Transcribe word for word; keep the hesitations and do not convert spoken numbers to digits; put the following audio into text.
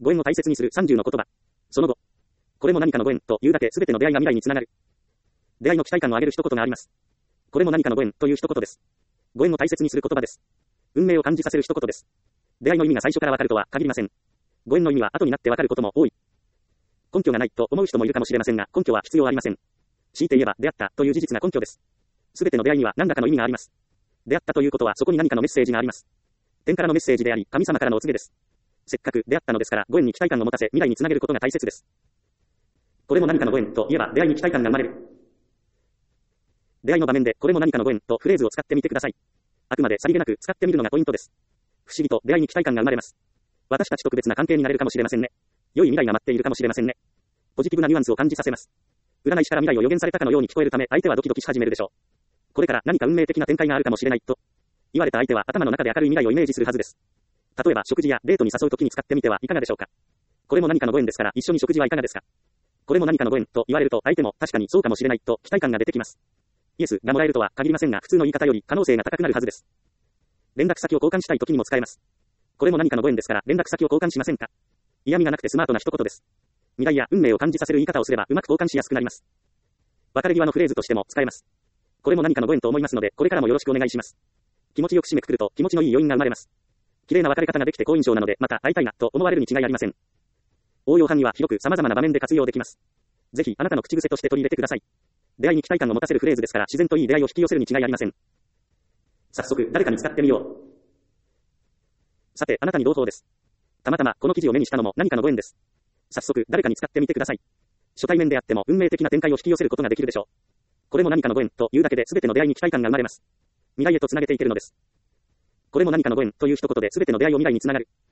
ご縁を大切にするさんじゅうの言葉。その後。これも何かのご縁というだけ全ての出会いが未来につながる。出会いの期待感を上げる一言があります。これも何かのご縁という一言です。ご縁を大切にする言葉です。運命を感じさせる一言です。出会いの意味が最初からわかるとは限りません。ご縁の意味は後になってわかることも多い。根拠がないと思う人もいるかもしれませんが、根拠は必要ありません。強いて言えば出会ったという事実が根拠です。すべての出会いには何らかの意味があります。出会ったということはそこに何かのメッセージがあります。天からのメッセージであり、神様からのお告げです。せっかく出会ったのですから、ご縁に期待感を持たせ、未来につなげることが大切です。これも何かのご縁といえば、出会いに期待感が生まれる。出会いの場面で、これも何かのご縁とフレーズを使ってみてください。あくまでさりげなく使ってみるのがポイントです。不思議と出会いに期待感が生まれます。私たち特別な関係になれるかもしれませんね。良い未来が待っているかもしれませんね。ポジティブなニュアンスを感じさせます。占い師から未来を予言されたかのように聞こえるため、相手はドキドキし始めるでしょう。これから何か運命的な展開があるかもしれないと言われた相手は頭の中で明るい未来をイメージするはずです。例えば食事やデートに誘うときに使ってみてはいかがでしょうか。これも何かのご縁ですから、一緒に食事はいかがですか。これも何かのご縁と言われると、相手も確かにそうかもしれないと期待感が出てきます。イエスがもらえるとは限りませんが、普通の言い方より可能性が高くなるはずです。連絡先を交換したいときにも使えます。これも何かのご縁ですから、連絡先を交換しませんか。嫌味がなくてスマートな一言です。未来や運命を感じさせる言い方をすればうまく交換しやすくなります。別れ際のフレーズとしても使えます。これも何かのご縁と思いますので、これからもよろしくお願いします。気持ちよく締めくくると気持ちのいい余韻が生まれます。綺麗な別れ方ができて好印象なので、また会いたいなと思われるに違いありません。応用範囲は広く様々な場面で活用できます。ぜひあなたの口癖として取り入れてください。出会いに期待感を持たせるフレーズですから、自然といい出会いを引き寄せるに違いありません。早速誰かに使ってみよう。さて、あなたに朗報です。たまたまこの記事を目にしたのも何かのご縁です。早速誰かに使ってみてください。初対面であっても運命的な展開を引き寄せることができるでしょう。これも何かのご縁というだけで全ての出会いに期待感が生まれます。未来へとつなげていけるのです。これも何かのご縁という一言で全ての出会いを未来につながる。